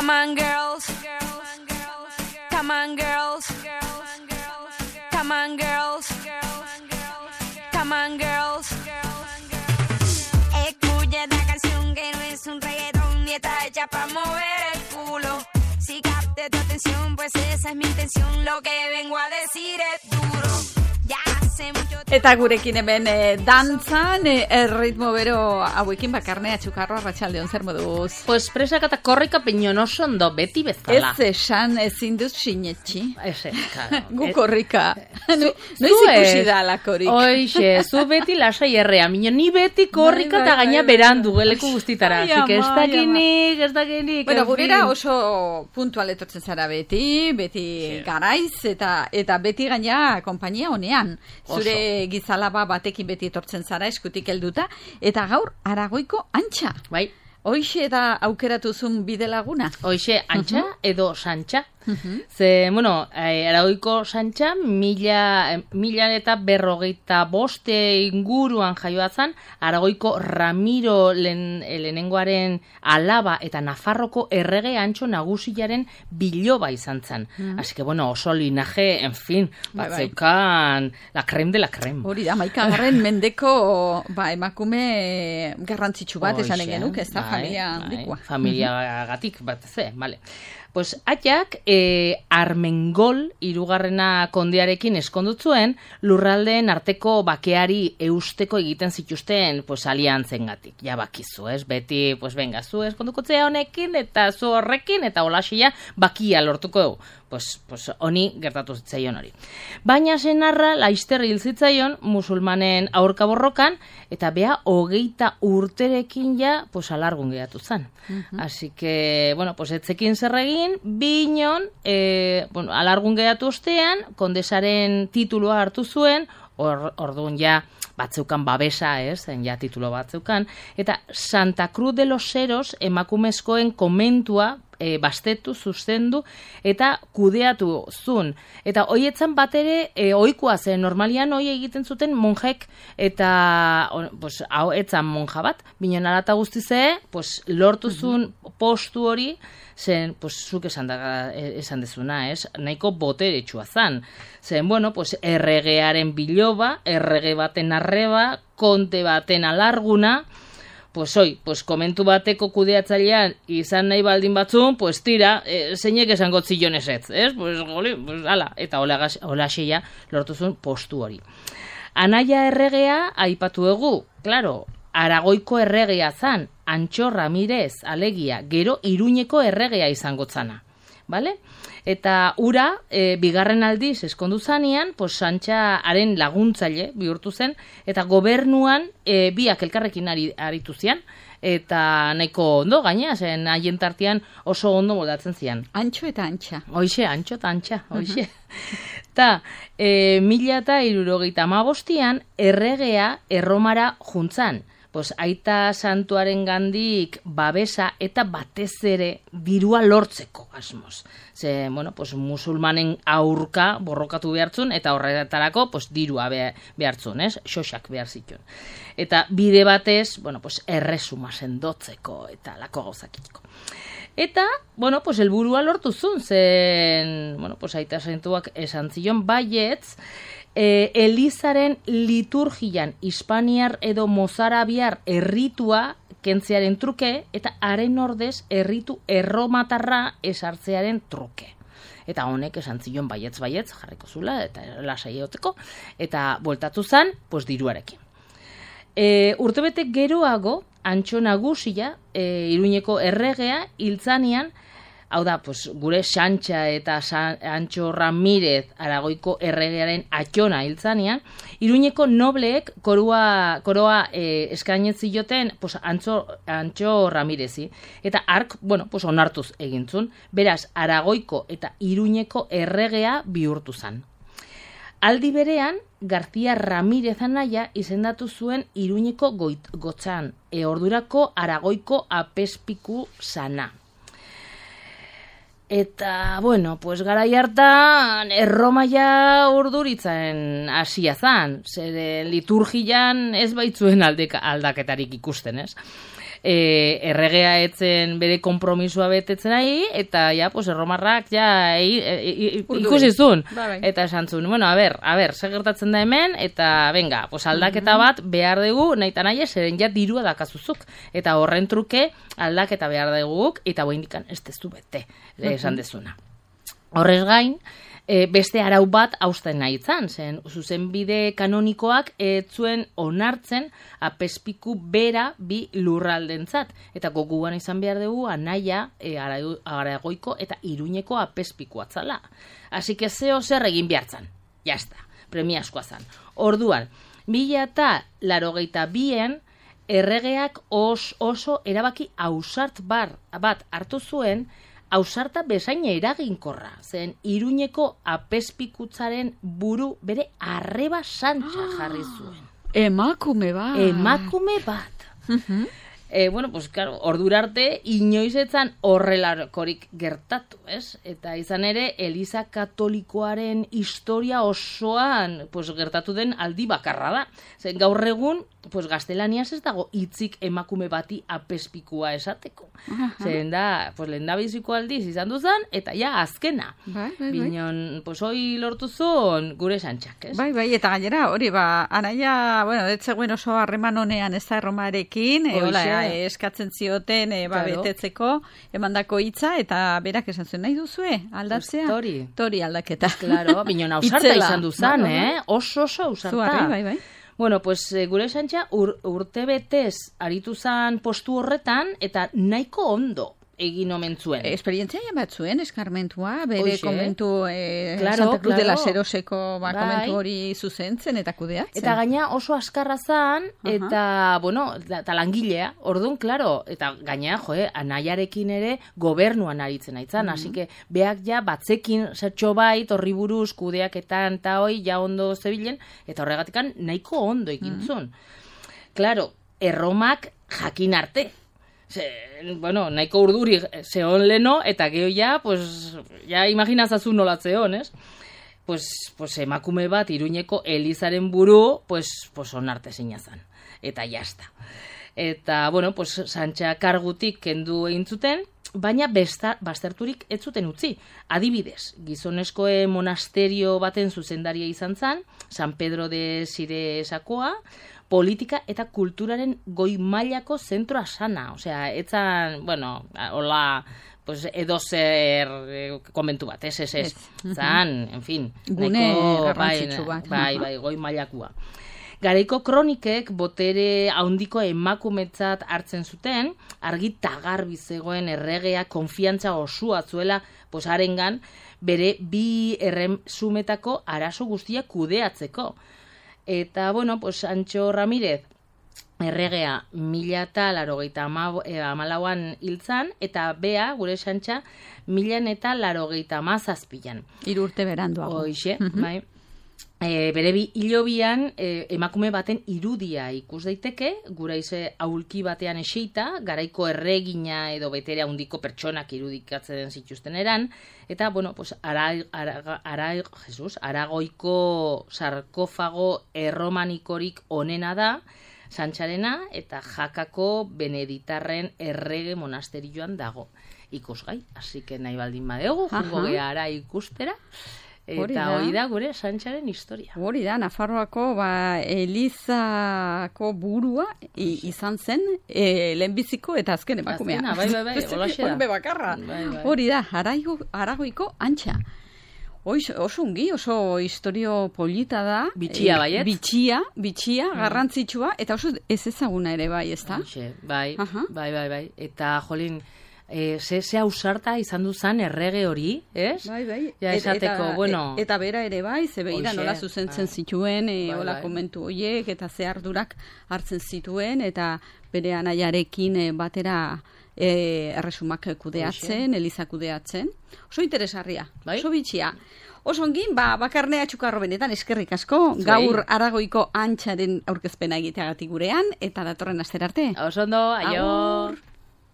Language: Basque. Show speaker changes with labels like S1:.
S1: Come on girls, come on girls, come on girls, come on girls. Escucha esta canción que no es un reggaetón ni está hecha para mover el culo. Si capte tu atención, pues esa es mi intención. Lo que vengo a decir es duro.
S2: Eta gurekin hemen dantzan, ritmo bero hauekin bakarnea txukarro arratsaldeon zer moduz?
S3: Pues presak eta korrika pinon oso ondo beti bezala.
S2: Ez esan ezin dut sinetxi.
S3: Claro.
S2: Gu korrika. Noiz ikusi da la korik.
S3: Oixe, zu beti lasai errea, minon ni beti korrika eta gaina berandu geleko guztitara. Así que ez dakinik.
S2: Bueno, gurera oso puntual etortzen zara beti garaiz eta beti gaina konpainia honean. Zure gizalaba batekin beti etortzen zara eskutik helduta, eta gaur Aragoiko Antxa.
S3: Bai.
S2: Hoixe da aukeratuzun bide laguna.
S3: Hoixe Antxa edo Santxa. Ze, bueno, Aragoiko Santxa, 1045 inguruan jaioa zan, Aragoiko Ramiro lehenengoaren alaba eta Nafarroko errege Antxo Nagusillaren biloba izan zan. Así que, bueno, oso linaje, en fin, batzeukan la creme de la creme.
S2: Hori da, 11. mendeko emakume garrantzitsu bat esanen genuk, ez da, familia handikoa.
S3: Familia gatik, bat ze, vale. Pues atxak Armengol hirugarrena kondearekin eskondutzuen lurraldeen arteko bakeari eusteko egiten zituzten pues aliantzengatik. Ja bakizu, ez? Beti pues venga, zu eskondukotzea honekin eta zu horrekin eta holaxia bakia lortuko dugu. Pues honi gertatu zitzaion hori. Baina senarra laizter hil zitzaion musulmanen aurka borrokan eta bea 20 urterekin ja pues alargun geratu zen. Así que, bueno, pues etzekin zerregin, binon, alargun geratu ostean, kondesaren titulua hartu zuen, orduan ja batzeukan babesa, zen ja titulo batzeukan, eta Santa Cruz de los Heros emakumezkoen komentua bastetu, zuzendu, eta kudeatu zuen. Eta hoietzan bat ere, ohikoa zen, normalian hoi egiten zuten monjek, eta pues, hau etzan monja bat, binon arata guztize, pues, lortu zuen postu hori, zen, pues, zuk esan dezuna, nahiko boteretsua zan. Zen, bueno, pues, erregearen biloba, errege baten arreba, konte baten alarguna, pues komentu bateko kudeatzailean izan nahi baldin batzun, pues tira, zeinek esango zilonez ez, pues ala, eta hola xeia lortu zuen postu hori. Anaia erregea aipatu egu, claro, Aragoiko erregea zan, Antxo Ramirez, alegia, gero Iruñeko erregea izango zana, bale? Eta ura, bigarren aldiz eskondu zanean, pues Santxaren laguntzaile bihurtu zen, eta gobernuan biak elkarrekin aritu zian, eta nahiko ondo gaina, zen haien tartean oso ondo moldatzen zian.
S2: Antxo eta Antxa.
S3: Hoixe, Antxo eta Antxa, hoixe. Ta, 1075an erregea Erromara juntzan. Pues aita santuaren gandik babesa eta batez ere dirua lortzeko asmoz. Ze, bueno, pues musulmanen aurka borrokatu behartzun eta horretarako pues dirua behartzun, xoxak behar zituen. Eta bide batez, bueno, pues erresuma sendotzeko eta lako gauzakitiko. Eta, bueno, pues helburua lortu zuen, zen, bueno, pues aita santuak esan zion baietz, Elizaren liturgian hispaniar edo mozarabiar erritua kentzearen truke eta haren ordez erritu erromatarra esartzearen truke. Eta honek esan zion baietz jarriko zula eta lasai egoteko eta bueltatu zen pues diruarekin. Urtebete geroago Antxo Nagusia, Iruñeko erregea hiltzanean, hau da, pues, gure Santxa eta Antxo Ramirez Aragoiko erregearen atxona hiltzanean, Iruñeko nobleek koroa eskainet zioten pues, Antxo Ramirezi. Eta hark, bueno, pues, onartuz egintzun, beraz, Aragoiko eta Iruñeko erregea bihurtu zan. Aldi berean, García Ramirez anaia izendatu zuen Iruñeko gotzan, ordurako Aragoiko apespiku sana. Eta, bueno, pues garai hartan Erroma ja urduritzen hasia zan, zere liturgian ez baitzuen aldaketarik ikusten, ez? erregea etzen bere konpromisua betetzen nahi, eta ja, pues, erromarrak ja ikusi zuen. Eta esan zuen, bueno, a ber, ze gertatzen da hemen, eta venga, pues, aldaketa bat behar dugu, nahi eta nahi, zeren ja dirua dakazuzuk. Eta horren truke aldaketa behar duguk, eta boindikan ez tezu bete, esan dezuna. Horrez gain, beste arau bat hausten nahi izan, zen zuzenbide kanonikoak zuen onartzen apezpiku bera bi lurraldentzat. Eta goguan izan behar dugu Anaia, Aragoiko eta Iruñeko apezpikua zala. Así que zeo zer egin behartzan. Jazta, premiazkoa zan. Orduan, 1982 erregeak oso erabaki ausart bat hartu zuen, ausarta bezain eraginkorra, zen Iruñeko apezpikutzaren buru bere arreba santxa jarri zuen.
S2: Emakume bat.
S3: Emakume bat. Bueno, pues claro, ordura arte inoiz etzan horrelakorik gertatu, ez? Eta izan ere, Eliza Katolikoaren historia osoan pues, gertatu den aldi bakarra da. Zen gaur egun, pues, gaztelaniaz ez dago hitzik emakume bati apezpikua esateko. Zen da, pues, lehendabiziko aldiz izan duzan, eta ja azkena. Binon, pues, hoi lortu zuen gure santxak, ez?
S2: Bai, eta gainera, hori, Anaia, bueno, etzegoen oso harreman honean ez da Erromarekin, eskatzen zioten betetzeko emandako hitza, eta berak esan zuen nahi duzue, aldatzea? Tori aldaketa.
S3: Claro, binon ausarta izan duzan, oso ausarta.
S2: Bai.
S3: Bueno, pues gure santxa urte betez aritu zan postu horretan, eta nahiko ondo egin omen zuen.
S2: Esperientzia bat zuen, eskarmentua, bere komentu Santa Cruz de la Seroseko komentu hori zuzentzen eta kudeatzen.
S3: Eta gaina oso askarra zan, eta, bueno, eta langilea, orduan, klaro, eta gaina, Anaiarekin ere gobernuan aritzen aitzan, así que beak ja batzekin zertxo bait, horri buruz, kudeaketan eta hoi, ja ondo zebilen, eta horregatikan nahiko ondo egintzun. Klaro, Erromak jakin arte. Bueno, nahiko urduri zeon leno, eta geho ja, pues, ja imaginazazu nola zeon, ez? Pues emakume bat Iruñeko Elizaren buru, pues onarte zinazan. Eta jazta. Eta, bueno, pues, santxa kargutik kendu egin zuten, baina bazterturik ez zuten utzi. Adibidez, gizoneskoe monasterio baten zuzendaria izan zan, San Pedro de Siresakoa, politika eta kulturaren goi mailako zentroa sana. Osea, etzan, bueno, hola, pues, edozer komentu bat, ez. Zan, en fin.
S2: Gune garrantzitsu bat.
S3: Bai, goi mailakua. Garaiko kronikek botere handiko emakumetzat hartzen zuten, argi tagarbi zegoen erregea konfiantza osua zuela, pues, harengan, bere bi erresumetako arazo guztiak kudeatzeko. Eta, bueno, pues, Antxo Ramirez, erregea 1084an hiltzan, eta bea, gure santxa, 1087an.
S2: 3 urte beranduago.
S3: Hoixe, bai. Bere hilobian emakume baten irudia ikus daiteke, gura ize aulki batean eseita, garaiko erregina edo betere handiko pertsonak irudikatzen zituzten eran, eta, bueno, pues, Aragoiko sarkofago erromanikorik onena da, santxarena, eta Jakako Beneditarren errege monasterioan dago ikusgai. Así que nahi baldin badegu, jungo geara ikustera. Eta hori da gure santxaren historia.
S2: Hori da, Nafarroako Elizako burua izan zen, lehenbiziko eta azken emakumea.
S3: Bai, holaxe da.
S2: Bakarra. Hori da, Aragoiko antxa. Oso ungi, oso historio polita da.
S3: Bitxia baiet.
S2: Bitxia, garrantzitsua, eta oso ez ezaguna ere bai, ez da?
S3: Bai. Eta, jolin, ze ausarta izan duzan errege hori, ez?
S2: Bai.
S3: Ja, esateko, bueno...
S2: Eta bera ere bai, ze beira nola zuzentzen zituen, hola komentu horiek, eta ze ardurak hartzen zituen, eta bere anaiarekin batera erresumak kudeatzen, Eliza kudeatzen. Oso interesarria, oso bitxia. Oso ongin, bakarnea txukarro benetan, eskerrik asko, gaur Aragoiko antxaren aurkezpena egiteagatik gurean, eta datorren astera arte.
S3: Oso ondo, aior!